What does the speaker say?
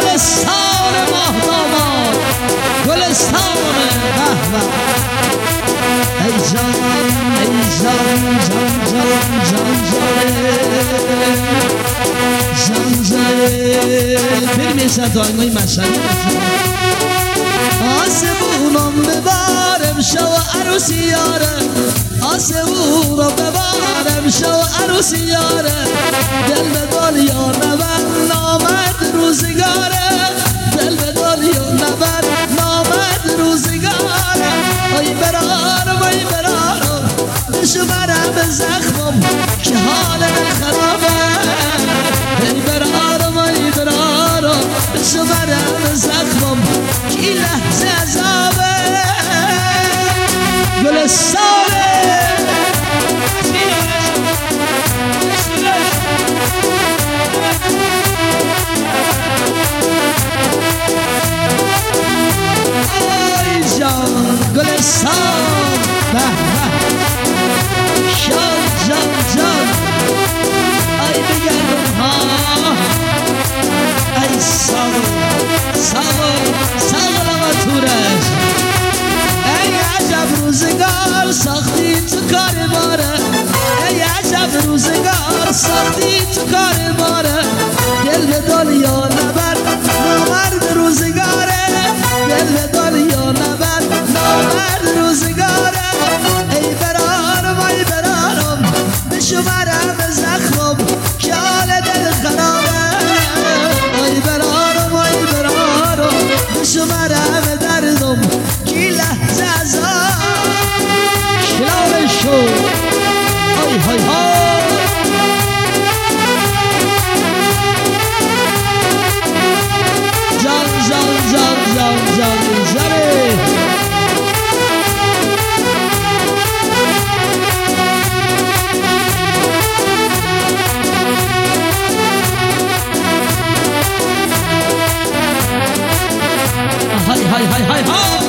گلستان ماهتابان، گلستان بهبه. ای جان ای جان جان جان جان جان بریم یه ساعت آینای مشهدی آسمونم ببارم شو عروسی یاره، آسمونم ببارم شو عروسی یاره، دل به دنیا نبر نامد روزگاره، دل به دنیا نبر نامد روزگاره. ای برارم ای برارم بشو برم زخمم که حال من خرابه، ای برارم ای برارم بشو برم زخمم که این لحظه عذابه. گلستانه آی جان گلستان به به جان جان جان ای بگردم ها ای ساغل ساغل ساغل آقا تورش. ای عجب روزگار ساختی تو کار باره، ای عجب روزگار ساختی تو کار باره، دل به دنیا نبر نامرد روزگاره، دل به دنیا نبر نامرد روزگاره. ای برارم ای برارم بشو برم زخمم که حال دل خرابه، ای برارم ای برارم بشو برم دردم که لحظه عذاب. شلالشو های های های جان جان جان جان جان جانه های های های های های